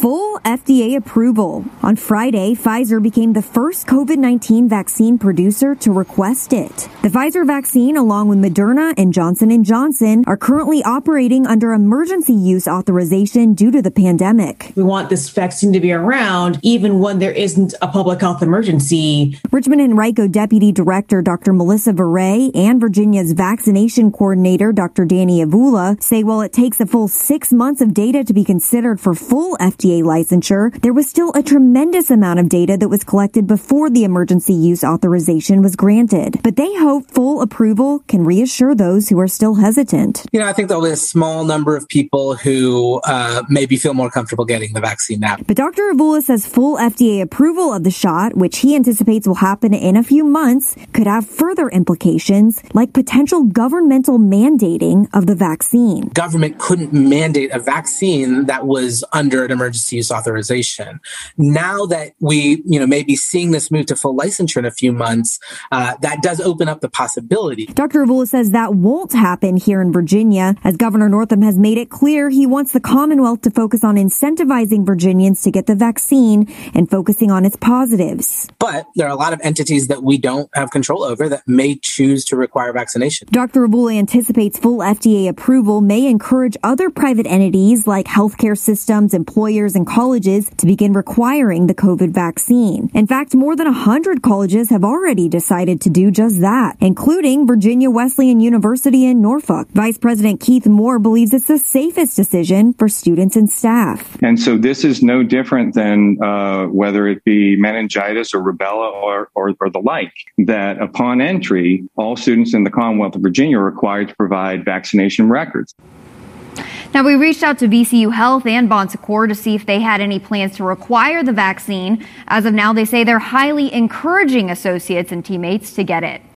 full FDA approval. On Friday, Pfizer became the first COVID-19 vaccine producer to request it. The Pfizer vaccine, along with Moderna and Johnson & Johnson, are currently operating under emergency use authorization due to the pandemic. We want this vaccine to be around even when there isn't a public health emergency. Richmond Henrico Deputy Director Dr. Melissa Varay and Virginia's vaccination coordinator Dr. Danny Avula say while it takes a full 6 months of data to be considered for full FDA licensure, there was still a tremendous amount of data that was collected before the emergency use authorization was granted. But they hope full approval can reassure those who are still hesitant. I think there'll be a small number of people who maybe feel more comfortable getting the vaccine now. But Dr. Avula says full FDA approval of the shot, which he anticipates will happen in a few months, could have further implications like potential governmental mandating of the vaccine. Government couldn't mandate a vaccine that was under an emergency use authorization. Now that we, may be seeing this move to full licensure in a few months, that does open up the possibility. Dr. Avula says that won't happen here in Virginia, as Governor Northam has made it clear he wants the Commonwealth to focus on incentivizing Virginians to get the vaccine and focusing on its positives. But there are a lot of entities that we don't have control over that may choose to require vaccination. Dr. Avula anticipates full FDA approval may encourage other private entities like healthcare systems, employers, and colleges to begin requiring the COVID vaccine. In fact, more than 100 colleges have already decided to do just that, including Virginia Wesleyan University in Norfolk. Vice President Keith Moore believes it's the safest decision for students and staff. And so this is no different than whether it be meningitis or rubella or the like, that upon entry, all students in the Commonwealth of Virginia are required to provide vaccination records. Now, we reached out to VCU Health and Bon Secours to see if they had any plans to require the vaccine. As of now, they say they're highly encouraging associates and teammates to get it.